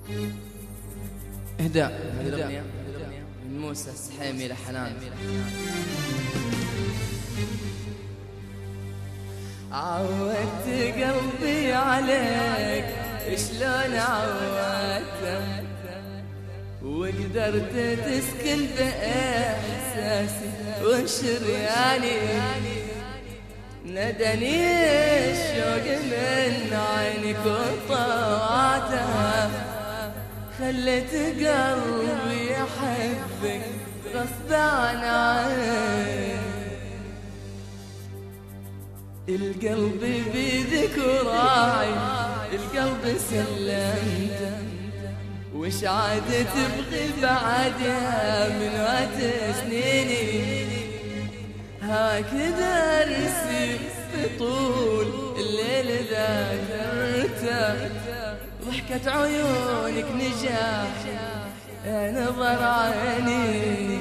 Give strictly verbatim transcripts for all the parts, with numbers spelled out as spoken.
إهداء إهداء من موسى السحيمي لحنان. عودت قلبي عليك شلون عودته، وقدرت تسكن بإحساسي وشرياني، ندني الشوق من عينك وطوعته، خلت قلبي يحبك غصب عن عين. القلب بيدك وراعي، القلب سلمته، وش عاد تبغي بعدها من وقت سنيني، هكذا رسيب في طول الليل ذاكرته، ضحكة عيونك نجاح نظر عيني.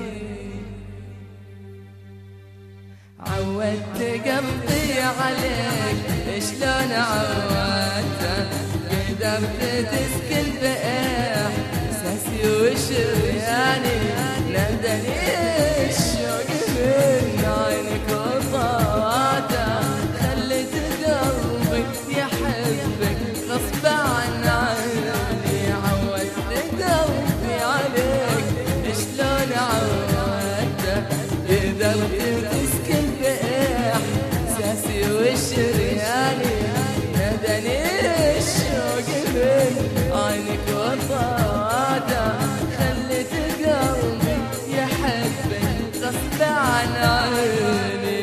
عودت قلبي عليك شلون عودته، قدرت تسكن بإحساسي وشرياني، ناداني الشوق من عينك وطواته، خلت قلبي يحبك غصب عن عيني. عودت قلبي عليك شلون عودته، قدرت تسكن بإحساسي وشرياني، ناداني الشوق من عينك وطواته، خلت قلبي يحبك غصب عن عيني.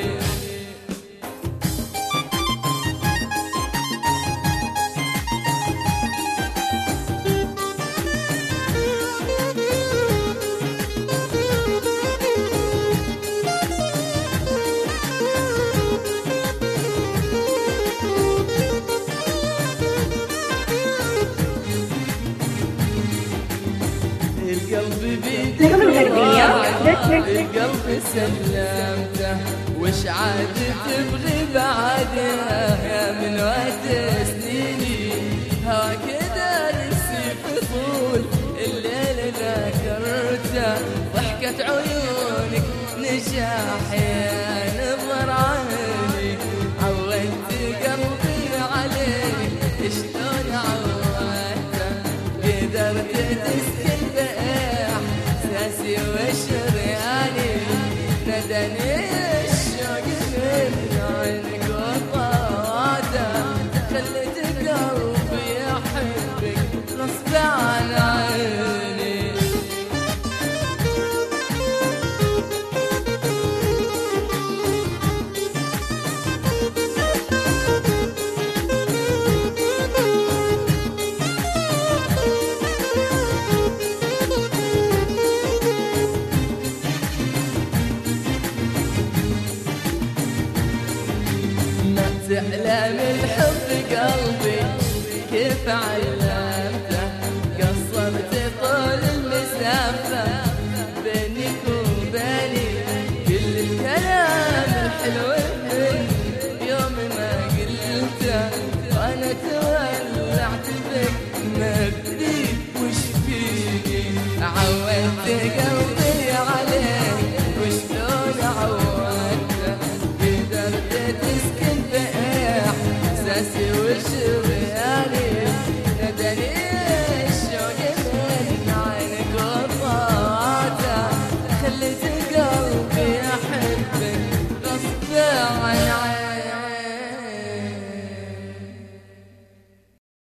القلب بيدك القلب سلمته، وش عاد تبغي بعدها يا من وقت سنيني، هكذا نسيب طول الليل ذاكرته، ضحكة عيونك نجاح يا نظر عيني. عودت قلبي عليك شلون عودته، قدرت تسكن بإحساسي وشرياني، نداني الشوق من عينك وطواته، خلت قلبي يحبك غصب عن عيني. تعلم الحب قلبي كيف عليك